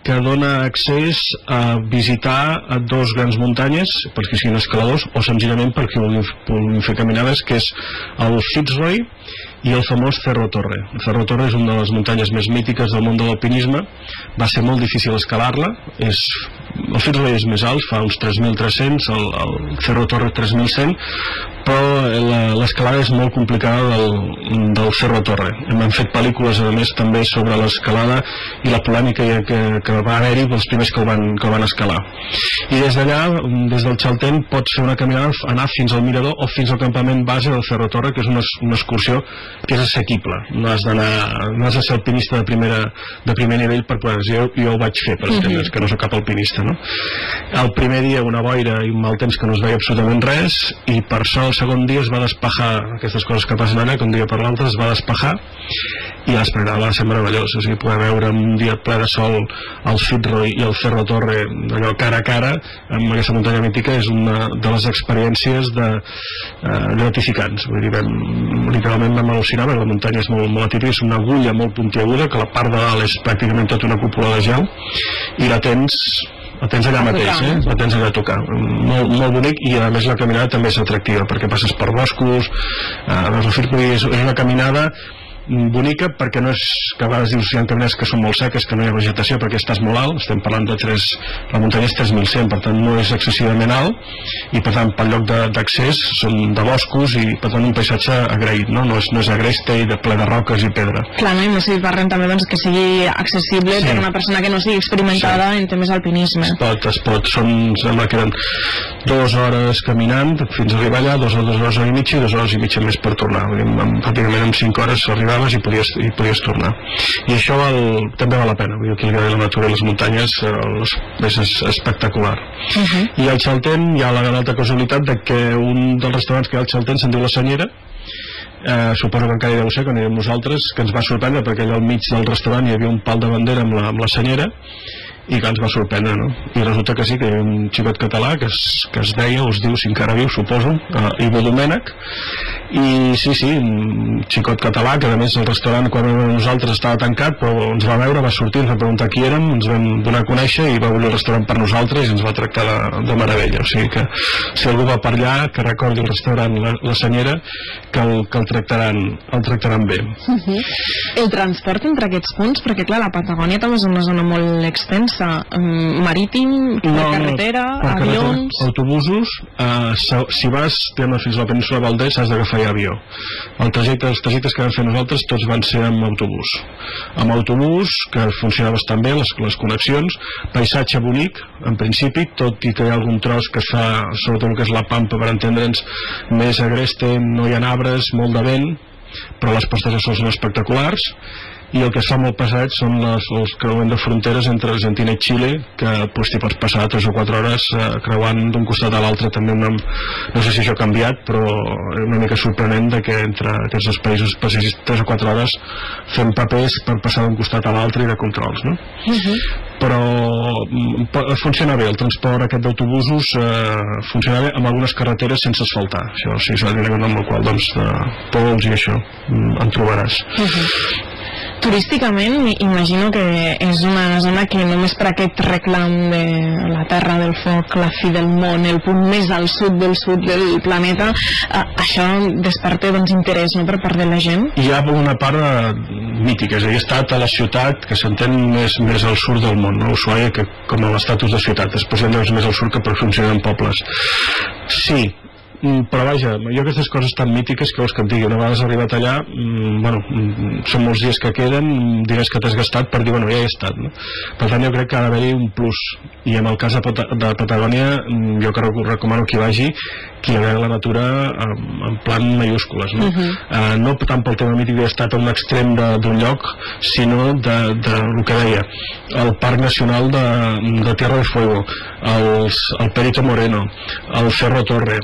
que dona accés a visitar a dos grans muntanyes per qui siguin escaladors o senzillament per qui vulguin fer caminades, que és el Fitzroy i el famós Cerro Torre. El Cerro Torre és una de les muntanyes més mítiques del món de l'alpinisme. Va ser molt difícil escalar-la. El Fitzroy és més alt, fa uns 3.300, el Cerro Torre 3.100, però l'escalada és molt complicada del Cerro Torre. Hem fet pel·lícules, a més, també sobre l'escalada i la polèmica que va haver-hi pels primers que el van escalar. I des d'allà, des del Chaltén, pots fer una caminada, anar fins al mirador o fins al campament base del Cerro Torre, que és una excursió que és assequible. No has de ser alpinista de primer nivell per poder. Jo ho vaig fer, per entendre's, que no soc cap alpinista, no? El primer dia una boira i un mal temps que no es veia absolutament res, i per sort el segon dia es va despejar, aquestes coses que passen allà, que un dia per l'altre es va despejar, i l'esperança va ser meravellós. O sigui, poder veure un dia ple de sol el Fitzroy i el Cerro Torre allò cara a cara amb aquesta muntanya mítica és una de les experiències gratificants. Vull dir, literalment vam al·lucinar, perquè la muntanya és molt atípica, és una agulla molt puntiaguda, que la part de dalt és pràcticament tota una cúpula de gel, i la tens allà mateix, la tens allà a tocar. Molt bonic, i a més la caminada també és atractiva, perquè passes per boscos, és una caminada bonica, perquè no és que a vegades dius hi ha caminades que són molt seques, que no hi ha vegetació perquè estàs molt alt, estem parlant la muntanya és 3.100, per tant no és excessivament alt, i per tant pel lloc d'accés són de boscos i per tant un paisatge agraït, no és agreste i ple de roques i pedra. Clar, no? I no sigui parlem també que sigui accessible per una persona que no sigui experimentada en temes d'alpinisme. Es pot, sembla que eren 2 hores caminant fins a arribar allà, 2 hores i mitja i 2 hores i mitja més per tornar. Pràcticament en 5 hores arribaves i podies tornar. I això també val la pena. Aquí la natura i les muntanyes és espectacular. I al Chaltén hi ha la gran alta casualitat que un dels restaurants que hi ha al Chaltén se'n diu La Senyera. Suposo que encara hi deu ser, que anirem nosaltres, que ens va sorprendre perquè allà al mig del restaurant hi havia un pal de bandera amb la senyera, i que ens va sorprendre, no? I resulta que sí, que hi ha un xicot català que es deia, o es diu, si encara viu, suposo, Ivo Domènech, i sí, un xicot català, que a més el restaurant quan nosaltres estava tancat, però ens va veure, va sortir, ens va preguntar qui érem, ens vam donar a conèixer i va obrir el restaurant per nosaltres i ens va tractar de meravella. O sigui que si algú va per allà, que recordi el restaurant La Senyera, que el tractaran bé. El transport entre aquests punts, perquè clar, la Patagònia també és una zona molt extensa, marítim, carretera, avions... Autobusos, si vas fins a la península de Valdés has d'agafar ja avió. Els trajectes que vam fer nosaltres tots van ser amb autobús. Amb autobús, que funciona bastant bé, les connexions, paisatge bonic, en principi, tot i que hi ha algun tros que es fa, sobretot el que és la Pampa, per entendre'ns, més agreste, no hi ha arbres, molt de vent, però les postes de sol són espectaculars, i el que es fa molt pesat són els creuaments de fronteres entre Argentina i Xile, que t'hi pots passar 3 o 4 hores creuant d'un costat a l'altre. També no sé si això ha canviat, però és una mica sorprenent que entre aquests dos països passessis 3 o 4 hores fent papers per passar d'un costat a l'altre i de controls, no? Però funciona bé, el transport aquest d'autobusos funciona bé amb algunes carreteres sense asfaltar. Això sí, s'ha de dir amb el qual, doncs, pols i això en trobaràs. Turísticament, imagino que és una zona que només per aquest reclam de la Terra del Foc, la fi del món, el punt més al sud del planeta, això desperta interès, no?, per part de la gent. Hi ha una part mítica, és a dir, he estat a la ciutat que s'entén més al sud del món, no? Ushuaia, que com a l'estatus de ciutat, després més al sud que per funcionar en pobles. Sí, però vaja, jo aquestes coses tan mítiques que vols que et digui, una vegada has arribat allà, són molts dies que queden, diners que t'has gastat per dir, bueno, ja he estat, no? Per tant, jo crec que ha d'haver-hi un plus, i en el cas de Patagònia jo que recomano que hi vagi, que hi haurà la natura en plan mayúscules, no? No tant pel tema mític d'haver estat a un extrem d'un lloc, sinó del que deia, el Parc Nacional de Tierra del Fuego, el Perito Moreno, el Cerro Torre, després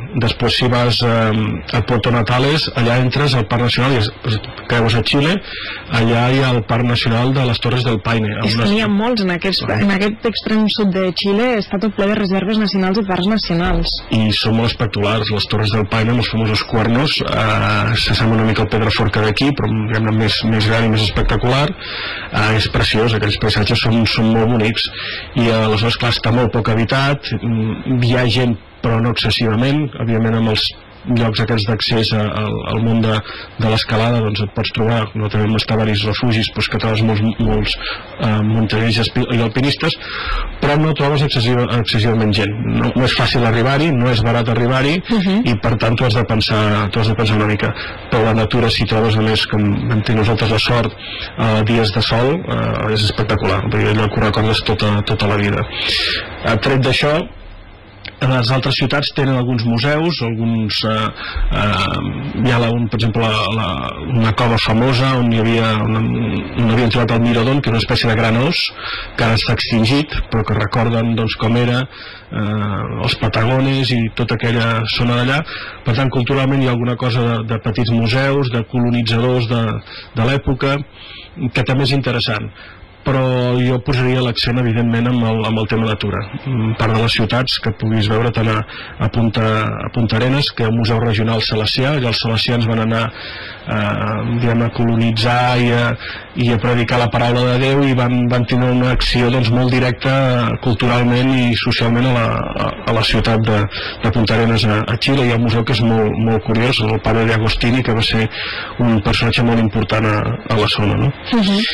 Després si vas a Puerto Natales, allà entres al Parc Nacional i creues a Xile, allà hi ha el Parc Nacional de les Torres del Paine. És que n'hi ha molts en aquest extrem sud de Xile, està tot ple de reserves nacionals i parcs nacionals. I són molt espectaculars, les Torres del Paine amb els famosos cuernos, s'assembla una mica al Pedraforca d'aquí, però més gran i més espectacular. És preciós, aquells paisatges són molt bonics, i aleshores clar, està molt poc habitat, hi ha gent però no excessivament, òbviament amb els llocs aquests d'accés al món de l'escalada, doncs et pots trobar, no tenim diversos refugis, doncs que trobes molts muntanyers i alpinistes, però no trobes excessivament gent. No és fàcil arribar-hi, no és barat arribar-hi, i per tant tu has de pensar una mica. Però la natura, si trobes només, com vam tenir nosaltres la sort, dies de sol, és espectacular, perquè allò que ho recordes tota la vida. Tret d'això, les altres ciutats tenen alguns museus, hi ha per exemple una cova famosa on havien trobat el Miradón, que és una espècie de gran os que ara està extingit, però que recorden com era els Patagones i tota aquella zona d'allà. Per tant, culturalment hi ha alguna cosa de petits museus, de colonitzadors de l'època, que també és interessant. Però jo posaria l'accent evidentment amb el tema natura. Part de les ciutats que puguis veure tant a Punta Arenas, que és un museu regional salesià, allà els salesians van anar a colonitzar i a predicar la paraula de Déu, i van tenir una acció molt directa culturalment i socialment a la ciutat de Punta Arenas a Xile. Hi ha un museu que és molt curiós, el Padre de Agostini, que va ser un personatge molt important a la zona, no?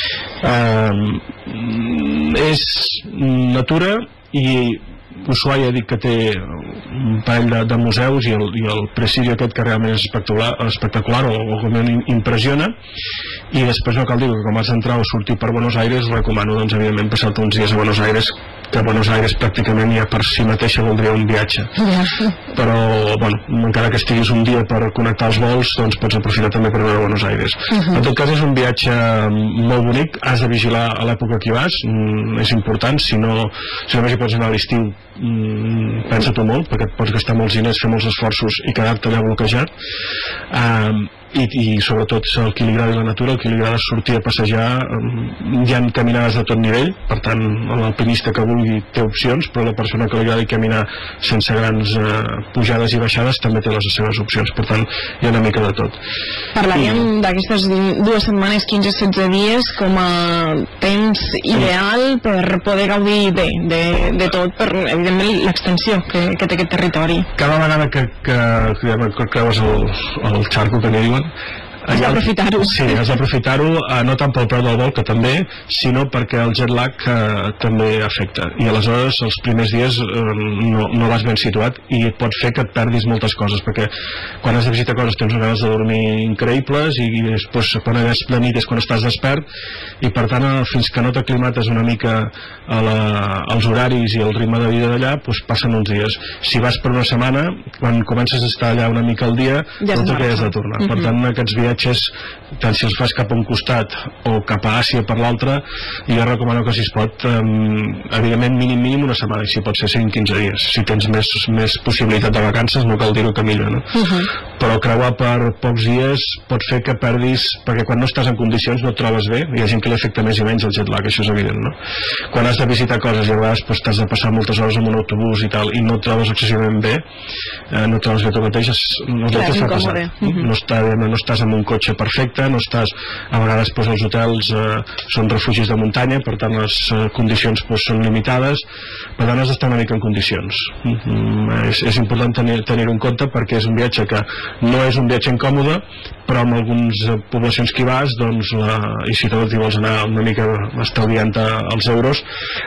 És natura, i Ushuaia dic que té un parell de museus, i el presidio aquest que realment és espectacular o realment impressiona. I després no cal dir que com has d'entrar o sortir per Buenos Aires, recomano evidentment passar-te uns dies a Buenos Aires, que Buenos Aires pràcticament ja per si mateixa voldria un viatge, però encara que estiguis un dia per connectar els vols, doncs pots aprofitar també per veure Buenos Aires. En tot cas és un viatge molt bonic, has de vigilar a l'època que hi vas, és important, si no només hi pots anar a l'estiu, pensa-t'ho molt, perquè et pots gastar molts diners, fer molts esforços i quedar-te allà bloquejat. I sobretot el que li agrada la natura, el que li agrada sortir a passejar, hi ha caminades de tot nivell, per tant l'alpinista que vulgui té opcions, però la persona que li agrada caminar sense grans pujades i baixades també té les seves opcions, per tant hi ha una mica de tot. Parlaríem d'aquestes 2 setmanes, 15-16 dies, com a temps ideal per poder gaudir bé de tot, per evidentment l'extensió que té aquest territori. Cada vegada que creues el xarco, que n'hi diuen, Has d'aprofitar-ho. Sí, has d'aprofitar-ho, no tant pel preu del vol, que també, sinó perquè el jet lag també afecta. I aleshores els primers dies no vas ben situat i pot fer que et perdis moltes coses, perquè quan has de visitar coses tens ganes de dormir increïbles i després quan és de nit és quan estàs despert, i per tant fins que no t'aclimates una mica als horaris i al ritme de vida d'allà, passen uns dies. Si vas per una setmana, quan comences a estar allà una mica al dia, no t'has de tornar. Per tant, aquests viatges, tant si els fas cap a un costat o cap a Àsia per l'altre, jo recomano que si es pot, evidentment mínim una setmana, i si pot ser 5-15 dies. Si tens més possibilitat de vacances, no cal dir-ho que millor, no? Però creuar per pocs dies pot fer que perdis, perquè quan no estàs en condicions no et trobes bé, hi ha gent que li afecta més i menys el jet lag, això és evident, no? Quan has de visitar coses i a vegades t'has de passar moltes hores en un autobús i tal, i no et trobes excessivament bé, no et trobes bé tu mateix, no fa passar. No estàs en un cotxe perfecte, no estàs, a vegades els hotels són refugis de muntanya, per tant les condicions són limitades, per tant has d'estar una mica en condicions. És important tenir-ho en compte, perquè és un viatge que no és un viatge incòmode, però en algunes poblacions que hi vas, i si tot hi vols anar una mica estalviant els euros,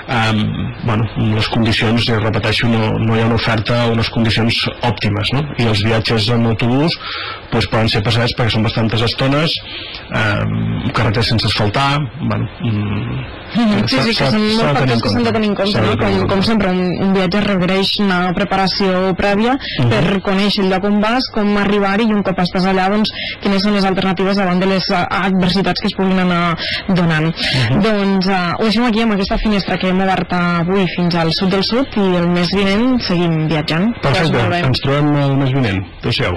les condicions, repeteixo, no hi ha una oferta o unes condicions òptimes, no? I els viatges en autobús poden ser pesats perquè són bastantes estones, carreteres sense asfaltar, bueno, sí, que són molts factors que s'han de tenir en compte, no? Com sempre, un viatge requereix una preparació prèvia per conèixer el lloc on vas, com arribar-hi, i un cop estàs allà, doncs, quines són les alternatives davant de les adversitats que es puguin anar donant. Doncs ho deixem aquí amb aquesta finestra que hem obert avui fins al sud del sud, i el mes vinent seguim viatjant. Perfecte, ens trobem el mes vinent. Adéu-siau.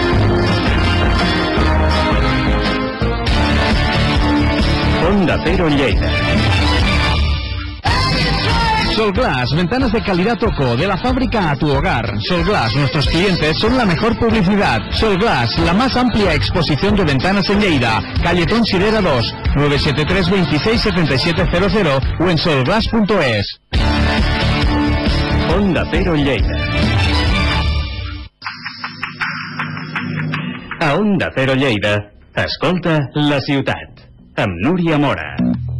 Onda Cero Lleida. Solglass, ventanas de calidad Toco, de la fábrica a tu hogar. Solglass, nuestros clientes son la mejor publicidad. Solglass, la más amplia exposición de ventanas en Lleida. Calle Tonsidera 2, 973 26 7700 o en solglass.es. Onda Cero Lleida. A Onda Cero Lleida, escolta la ciutat, amb Núria Mora.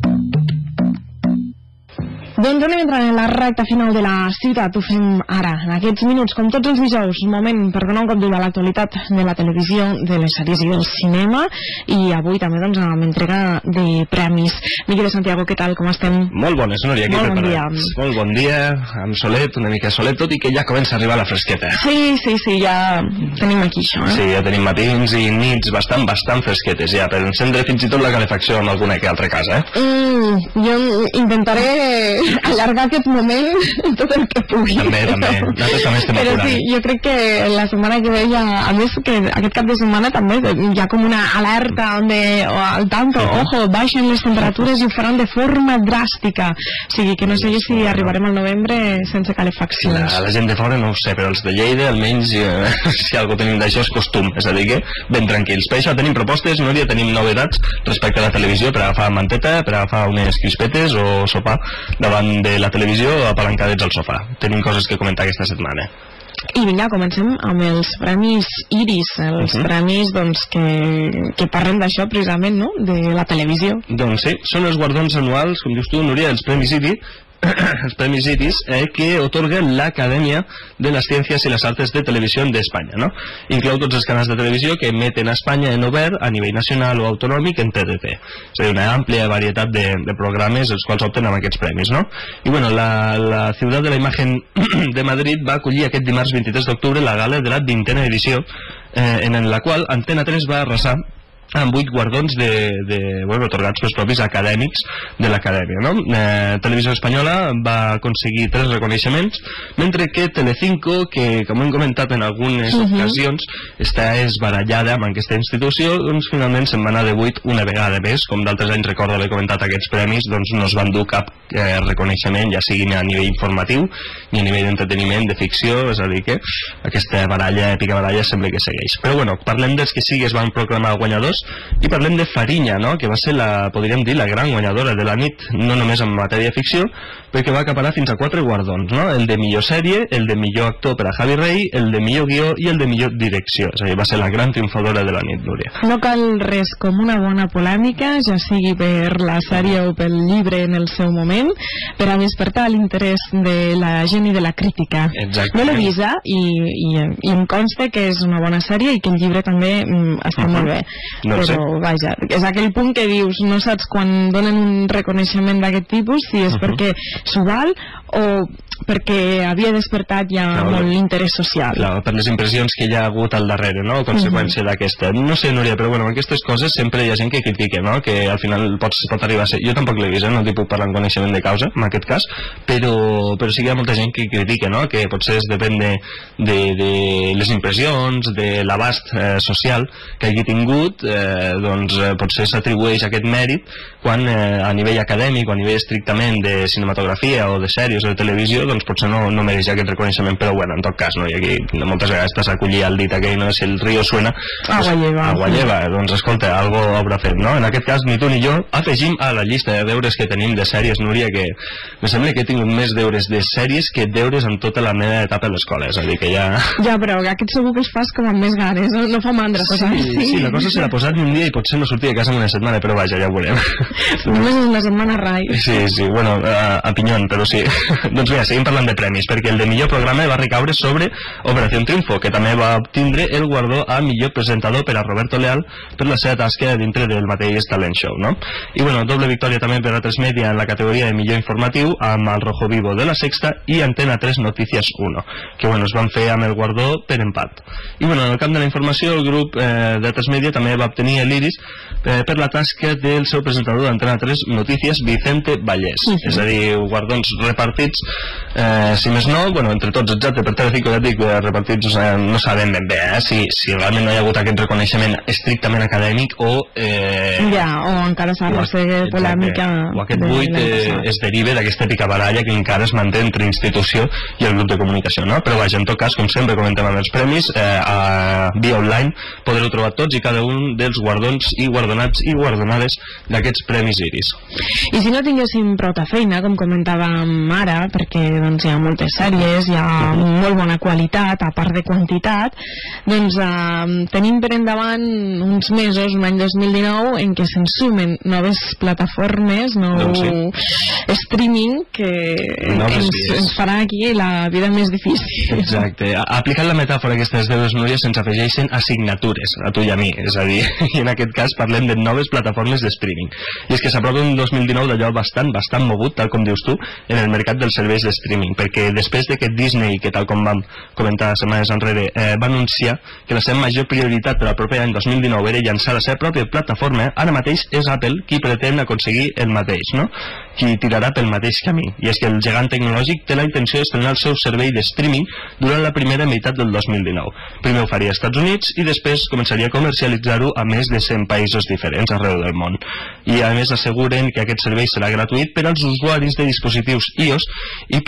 Doncs anem entrant en la recta final de la ciutat. Ho fem ara, en aquests minuts, com tots els dijous, moment per donar un cop d'ull a l'actualitat de la televisió, de les sèries i del cinema, i avui també doncs amb entrega de premis. Miqui de Santiago, què tal, com estem? Molt bones, Núria, aquí Molt bon dia. Molt bon dia, amb solet, una mica solet, tot i que ja comença a arribar la fresqueta. Sí, ja tenim aquí això, Sí, ja tenim matins i nits bastant fresquetes, ja, per encendre fins i tot la calefacció en alguna que altra casa, Jo intentaré allargar aquest moment tot el que pugui. També, nosaltres també estem Però apurant. sí, jo crec que la setmana que ve a més que aquest cap de setmana també hi ha com una alerta al tanto, ojo, baixen les temperatures i ho faran de forma dràstica, o sigui que no sé si arribarem al novembre sense calefaccions. La gent de fora no ho sé, però els de Lleida almenys si algo tenim d'això és costum, és a dir que ben tranquils. Per això tenim propostes, Núria, tenim novetats respecte a la televisió per agafar manteta, per agafar unes crispetes o sopar davant de la televisió apalancadets al sofà. Tenim coses que comentar aquesta setmana. I vinga, comencem amb els premis Iris, els premis doncs, que parlen d'això precisament, no?, de la televisió. Doncs sí, són els guardons anuals, com dius tu, Núria, els premis Iris, que otorga l'Acadèmia de les Ciències i les Artes de Televisió d'Espanya, no? Inclou tots els canals de televisió que emeten a Espanya en obert a nivell nacional o autonòmic en TDT. És a dir, una àmplia varietat de programes els quals opten amb aquests premis, no? I bueno, la Ciutat de la Imagen de Madrid va acollir aquest dimarts 23 d'octubre la gala de la 20a edició, en la qual Antena 3 va arrasar amb 8 guardons otorgats pels propis acadèmics de l'acadèmia, no? Televisió Espanyola va aconseguir 3 reconeixements, mentre que Telecinco, que com hem comentat en algunes ocasions està esbarallada amb aquesta institució, doncs finalment se'n va anar de 8 una vegada més. Com d'altres anys, recordo haver comentat aquests premis, doncs no es van dur cap reconeixement, ja sigui a nivell informatiu ni a nivell d'entreteniment, de ficció, és a dir que aquesta èpica baralla sembla que segueix. Però bueno, parlem dels que sí que es van proclamar guanyadors, i parlem de Fariña, no?, que va ser podríem dir, la gran guanyadora de la nit, no només en matèria de ficció, perquè va acaparar fins a 4 guardons, no?, el de millor sèrie, el de millor actor per a Javi Rey, el de millor guió i el de millor direcció. És a dir, va ser la gran triomfadora de la nit, Núria. No cal res com una bona polèmica, ja sigui per la sèrie o pel llibre en el seu moment, per a despertar l'interès de la gent i de la crítica. Exacte. No l'he vist, i em consta que és una bona sèrie i que el llibre també està molt bé. No però vaja, és aquell punt que dius, no saps quan donen un reconeixement d'aquest tipus si és perquè s'ho val o perquè havia despertat ja molt l'interès social. Clar, per les impressions que hi ha hagut al darrere, no?, a conseqüència d'aquesta. No sé, Núria, però bueno, aquestes coses sempre hi ha gent que critica, no?, que al final pot arribar a ser... Jo tampoc l'he vist, no t'hi puc parlar en coneixement de causa, en aquest cas, però sí que hi ha molta gent que critica, no?, que potser depèn de les impressions, de l'abast social que hagi tingut, doncs potser s'atribueix aquest mèrit quan a nivell acadèmic o a nivell estrictament de cinematografia o de sèries o de televisió, doncs potser no mereix aquest reconeixement, però bueno, en tot cas, no? I aquí moltes vegades estàs acollir el dit aquell, no? Si el río suena, agua lleva, doncs escolta, algo haurà fet, no? En aquest cas, ni tu ni jo afegim a la llista de deures que tenim de sèries, Núria, que em sembla que he tingut més deures de sèries que deures en tota la meva etapa a l'escola, és a dir, que ja... Ja, però aquest segur que els fas com amb més ganes, no fa mandra. Sí, la cosa serà posar-me un dia i potser no sortir de casa en una setmana, però vaja, ja ho veurem. Només és una setmana rai. Sí, bueno, a Pinyón, però sí. Doncs mira, seguim parlant de premis, perquè el de millor programa va recaure sobre Operación Triunfo, que també va obtindre el guardó a millor presentador per a Roberto Leal per la seva tasca dintre del mateix talent show, no? I bueno, doble victòria també per A3 Media en la categoria de millor informatiu amb el Rojo Vivo de la Sexta i Antena 3 Noticias 1, que bueno, es van fer amb el guardó per empat. I bueno, en el camp de la informació el grup d'A3 Media també va obtenir l'Iris per la tasca del seu presentador d'Antena 3 Noticias, Vicente Vallès. És a dir, guardons repartits, si més no, bueno, entre tots, exacte, per Telecinco ja dic, repartits no sabem ben bé si realment no hi ha hagut aquest reconeixement estrictament acadèmic o encara s'ha de ser polèmica o aquest buit es deriva d'aquesta èpica baralla que encara es manté entre institució i el grup de comunicació, no? Però vaja, en tot cas, com sempre comentem amb els premis, via online podreu trobar tots i cada un dels guardons i guardonats i guardonades d'aquests premis Iris. I si no tinguéssim prou feina, com comentàvem ara, perquè doncs, hi ha moltes sèries, hi ha molt bona qualitat, a part de quantitat, doncs tenim per endavant uns mesos, un any 2019, en què se'n sumen noves plataformes, streaming, que ens farà aquí la vida més difícil. Exacte. Aplicant la metàfora aquestes dues Núria, se'ns afegeixen assignatures, a tu i a mi, és a dir, i en aquest cas parlem de noves plataformes de streaming. I és que s'apropa un 2019 d'allò bastant mogut, tal com dius tu, en el mercat dels serveis de streaming, perquè després de que Disney, que tal com vam comentar setmanes enrere, va anunciar que la seva major prioritat per al proper any 2019 era llançar la seva pròpia plataforma, ara mateix és Apple qui pretén aconseguir el mateix, no? Qui tirarà pel mateix camí. I és que el gegant tecnològic té la intenció d'estrenar el seu servei de streaming durant la primera meitat del 2019. Primer ho faria als Estats Units i després començaria a comercialitzar-ho a més de 100 països diferents arreu del món. I a més asseguren que aquest servei serà gratuït per als usuaris de dispositius iOS i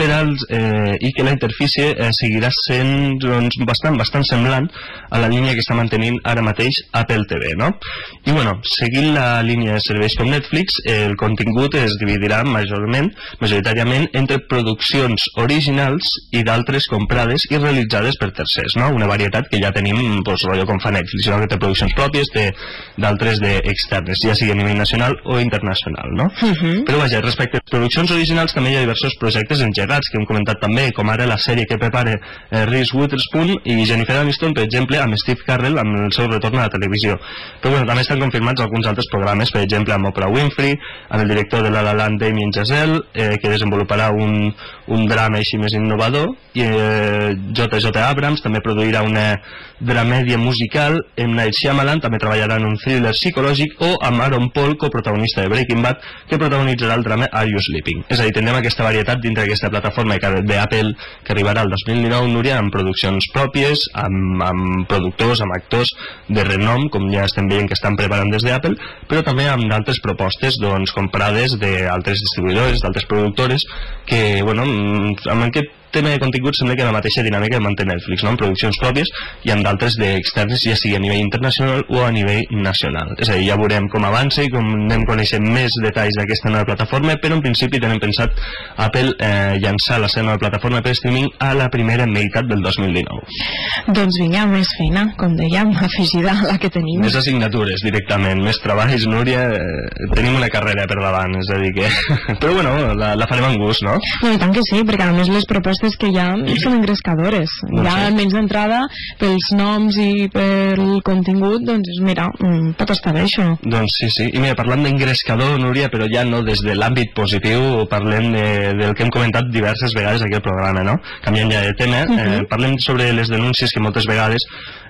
que la interfície seguirà sent doncs, bastant semblant a la línia que està mantenint ara mateix Apple TV, no? I bueno, seguint la línia de serveis com Netflix, el contingut es dividirà majoritàriament entre produccions originals i d'altres comprades i realitzades per tercers, no? Una varietat que ja tenim, doncs, rotllo com fa Netflix, no? Que té produccions pròpies, té d'altres d'externes, ja sigui a nivell nacional o internacional, no? Però vaja, respecte a produccions originals també hi ha diversos projectes engegats que hem comentat també, com ara la sèrie que prepara Reese Witherspoon i Jennifer Aniston, per exemple, amb Steve Carell amb el seu retorn a la televisió. Però bueno, també estan confirmats alguns altres programes, per exemple amb Oprah Winfrey, amb el director de La La Land, Damien Chazelle, que desenvoluparà un drama així més innovador, i J.J. Abrams també produirà una dramèdia musical, M. Night Shyamalan també treballarà en un thriller psicològic, o amb Aaron Paul, coprotagonista de Breaking Bad, que protagonitzarà el drama Are You Sleeping? És a dir, tindrem aquesta varietat dintre d'aquesta plataforma d'Apple que arribarà el 2019, Núria, amb produccions pròpies, amb productors, amb actors de renom, com ja estem veient que estan preparant des d'Apple, però també amb d'altres propostes doncs, comprades d'altres distribuïdors, d'altres productores, que, bueno, amb aquest tema de contingut sembla que la mateixa dinàmica manté Netflix, no? En produccions pròpies i en d'altres d'externes, ja sigui a nivell internacional o a nivell nacional. És a dir, ja veurem com avança i com anem coneixent més detalls d'aquesta nova plataforma, però en principi tenen pensat Apple llançar la seva nova plataforma per streaming a la primera meitat del 2019. Doncs vinga, més feina, com dèiem, afegida a la que tenim. Més assignatures directament, més treballs, Núria, tenim una carrera per davant, és a dir que... Però bueno, la farem amb gust, no? No, i tant que sí, perquè a més les propostes que ja són engrescadores. No ja almenys d'entrada, pels noms i pel contingut, doncs mira, pot estar bé això. Doncs sí. I mira, parlant d'engrescador, Núria, però ja no des de l'àmbit positiu, parlem del que hem comentat diverses vegades aquí al programa, no? Canviant ja de tema, parlem sobre les denúncies que moltes vegades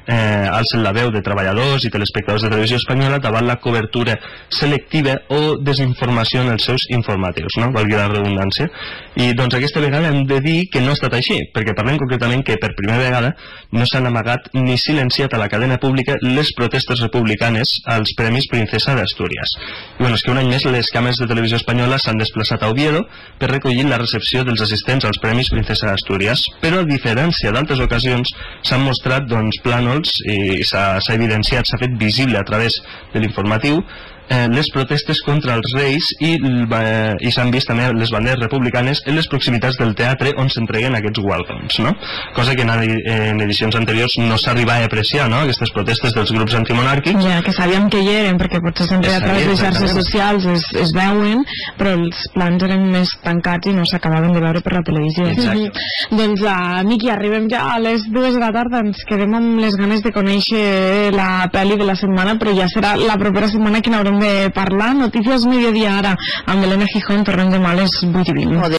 alcen la veu de treballadors i telespectadors de televisió espanyola davant la cobertura selectiva o desinformació en els seus informatius, no? Valgui la redundància. I doncs aquesta vegada hem de dir que no ha estat així, perquè parlem concretament que per primera vegada no s'han amagat ni silenciat a la cadena pública les protestes republicanes als Premis Princesa d'Astúries. I bueno, és que un any més les càmeres de televisió espanyola s'han desplaçat a Oviedo per recollir la recepció dels assistents als Premis Princesa d'Astúries, però a diferència d'altres ocasions s'han mostrat doncs plànols i s'ha evidenciat, s'ha fet visible a través de l'informatiu les protestes contra els reis i s'han vist també les banderes republicanes en les proximitats del teatre on s'entreguen aquests welcomes, no? Cosa que en edicions anteriors no s'arriba a apreciar, no? Aquestes protestes dels grups antimonàrquics. Ja, que sabíem que hi eren, perquè potser sempre a través de xarxes socials es veuen, però els plans eren més tancats i no s'acabaven de veure per la televisió. Exacte. Doncs, Miqui, arribem ja a les 2 de la tarda, ens quedem amb les ganes de conèixer la pel·li de la setmana, però ja serà la propera setmana que n'haurem de parlar. Notícies Mediodía ara, amb Elena Gijón, tornem demà a les 8:20.